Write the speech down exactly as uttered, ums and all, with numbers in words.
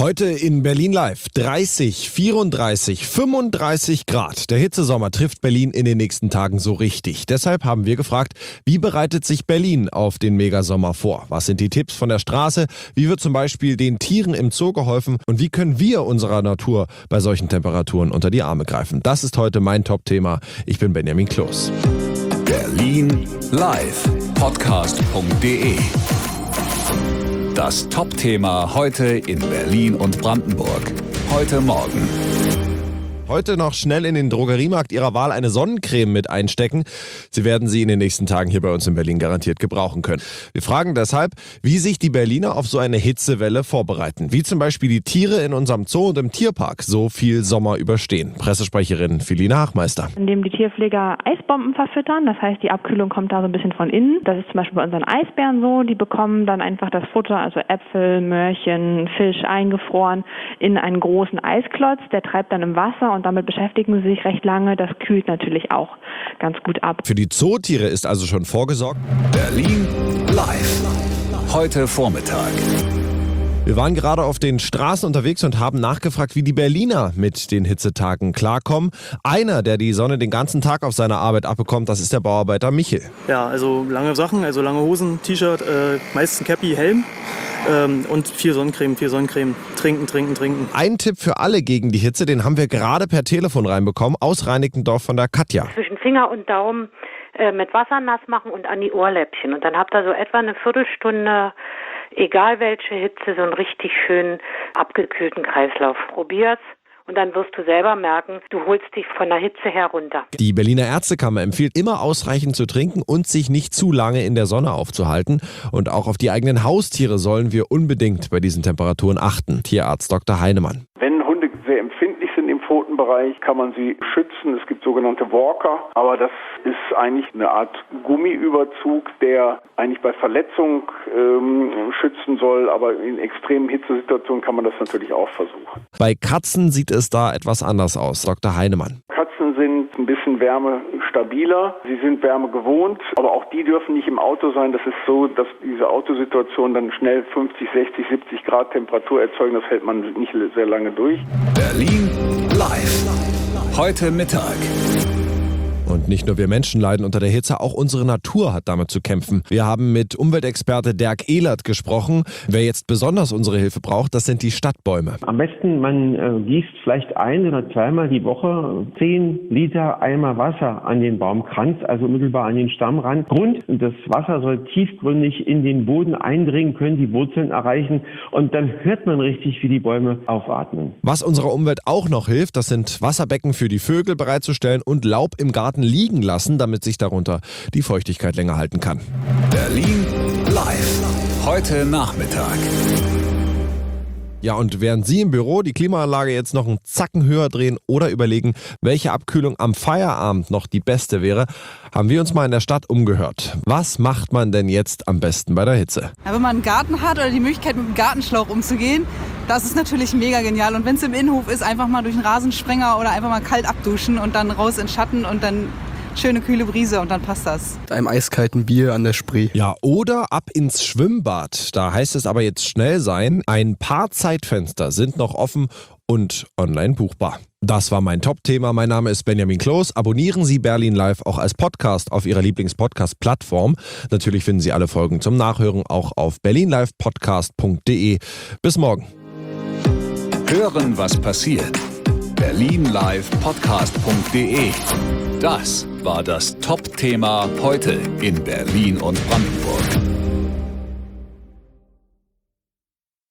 Heute in Berlin live dreißig, vierunddreißig, fünfunddreißig Grad. Der Hitzesommer trifft Berlin in den nächsten Tagen so richtig. Deshalb haben wir gefragt, wie bereitet sich Berlin auf den Megasommer vor? Was sind die Tipps von der Straße? Wie wird zum Beispiel den Tieren im Zoo geholfen? Und wie können wir unserer Natur bei solchen Temperaturen unter die Arme greifen? Das ist heute mein Top-Thema. Ich bin Benjamin Kloß. Berlin live podcast punkt de. Das Top-Thema heute in Berlin und Brandenburg. Heute Morgen. Heute noch schnell in den Drogeriemarkt Ihrer Wahl eine Sonnencreme mit einstecken. Sie werden sie in den nächsten Tagen hier bei uns in Berlin garantiert gebrauchen können. Wir fragen deshalb, wie sich die Berliner auf so eine Hitzewelle vorbereiten. Wie zum Beispiel die Tiere in unserem Zoo und im Tierpark so viel Sommer überstehen. Pressesprecherin Philine Hachmeister. Indem die Tierpfleger Eisbomben verfüttern, das heißt, die Abkühlung kommt da so ein bisschen von innen. Das ist zum Beispiel bei unseren Eisbären so. Die bekommen dann einfach das Futter, also Äpfel, Möhrchen, Fisch eingefroren, in einen großen Eisklotz. Der treibt dann im Wasser und damit beschäftigen sie sich recht lange. Das kühlt natürlich auch ganz gut ab. Für die Zootiere ist also schon vorgesorgt. Berlin live. Heute Vormittag. Wir waren gerade auf den Straßen unterwegs und haben nachgefragt, wie die Berliner mit den Hitzetagen klarkommen. Einer, der die Sonne den ganzen Tag auf seiner Arbeit abbekommt, das ist der Bauarbeiter Michel. Ja, also lange Sachen, also lange Hosen, T-Shirt, äh, meistens Cappy, Helm. Ähm, und viel Sonnencreme, viel Sonnencreme. Trinken, trinken, trinken. Ein Tipp für alle gegen die Hitze, den haben wir gerade per Telefon reinbekommen, aus Reinickendorf von der Katja. Zwischen Finger und Daumen äh, mit Wasser nass machen und an die Ohrläppchen. Und dann habt ihr so etwa eine Viertelstunde, egal welche Hitze, so einen richtig schönen abgekühlten Kreislauf. Probier's. Und dann wirst du selber merken, du holst dich von der Hitze herunter. Die Berliner Ärztekammer empfiehlt immer ausreichend zu trinken und sich nicht zu lange in der Sonne aufzuhalten. Und auch auf die eigenen Haustiere sollen wir unbedingt bei diesen Temperaturen achten. Tierarzt Doktor Heinemann. Wenn Hunde sehr empfindlich sind im Pfotenbereich, kann man sie schützen. Es gibt sogenannte Walker, aber das ist eigentlich eine Art Gummiüberzug, der eigentlich bei Verletzung ähm, schützen soll, aber in extremen Hitzesituationen kann man das natürlich auch versuchen. Bei Katzen sieht es da etwas anders aus, Doktor Heinemann. Katzen sind ein bisschen wärmestabiler, sie sind Wärme gewohnt, aber auch die dürfen nicht im Auto sein. Das ist so, dass diese Autosituation dann schnell fünfzig, sechzig, siebzig Grad Temperatur erzeugen. Das hält man nicht sehr lange durch. Berlin live. Heute Mittag. Und nicht nur wir Menschen leiden unter der Hitze, auch unsere Natur hat damit zu kämpfen. Wir haben mit Umweltexperte Dirk Ehlert gesprochen. Wer jetzt besonders unsere Hilfe braucht, das sind die Stadtbäume. Am besten, man äh, gießt vielleicht ein- oder zweimal die Woche zehn Liter Eimer Wasser an den Baumkranz, also mittelbar an den Stamm ran. Grund, das Wasser soll tiefgründig in den Boden eindringen können, die Wurzeln erreichen und dann hört man richtig, wie die Bäume aufatmen. Was unserer Umwelt auch noch hilft, das sind Wasserbecken für die Vögel bereitzustellen und Laub im Garten liegen lassen, damit sich darunter die Feuchtigkeit länger halten kann. Berlin live. Heute Nachmittag. Ja, und während Sie im Büro die Klimaanlage jetzt noch einen Zacken höher drehen oder überlegen, welche Abkühlung am Feierabend noch die beste wäre, haben wir uns mal in der Stadt umgehört. Was macht man denn jetzt am besten bei der Hitze? Ja, wenn man einen Garten hat oder die Möglichkeit mit dem Gartenschlauch umzugehen, das ist natürlich mega genial. Und wenn es im Innenhof ist, einfach mal durch einen Rasensprenger oder einfach mal kalt abduschen und dann raus in Schatten und dann schöne kühle Brise und dann passt das. Mit einem eiskalten Bier an der Spree. Ja, oder ab ins Schwimmbad. Da heißt es aber jetzt schnell sein. Ein paar Zeitfenster sind noch offen und online buchbar. Das war mein Top-Thema. Mein Name ist Benjamin Kloß. Abonnieren Sie Berlin Live auch als Podcast auf Ihrer Lieblings-Podcast-Plattform. Natürlich finden Sie alle Folgen zum Nachhören auch auf berlin live podcast punkt de. Bis morgen. Hören, was passiert. Berlin live podcast punkt de. Das war das Top-Thema heute in Berlin und Brandenburg.